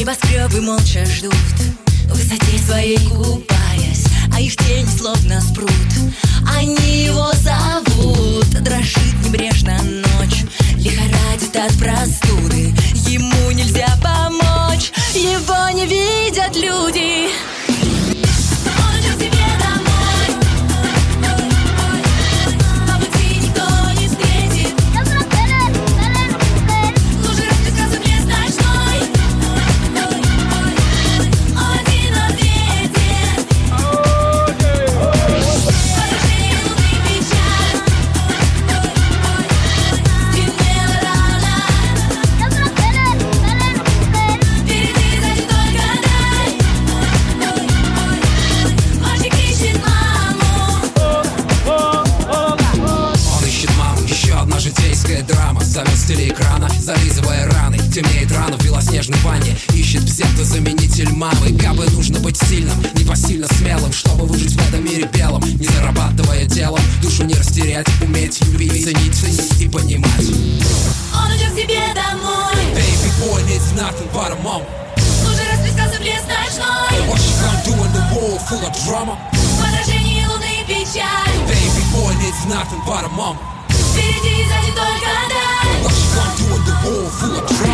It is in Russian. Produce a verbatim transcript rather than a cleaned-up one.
Небоскребы молча ждут, в высоте своей купаясь, а их тени словно спрут. Они его зовут, дрожит небрежно ночь, лихорадит от простуды. Ему нельзя помочь, его не видят люди. Драма зовет с телеэкрана, зализывая раны. Темнеет рана в белоснежной ванне. Ищет псевдозаменитель мамы. Кабы нужно быть сильным, непосильно смелым, чтобы выжить в этом мире белом, не зарабатывая делом. Душу не растерять, уметь любить, ценить, ценить и понимать. Он идет к тебе домой. Baby boy needs nothing but a mom. Уже расплескался блеск ночной. What you gonna do in the world full of drama? В отражении луны печаль. Baby boy needs nothing but a mom. Впереди и сзади только даль. What you gonna do in the world full of drama?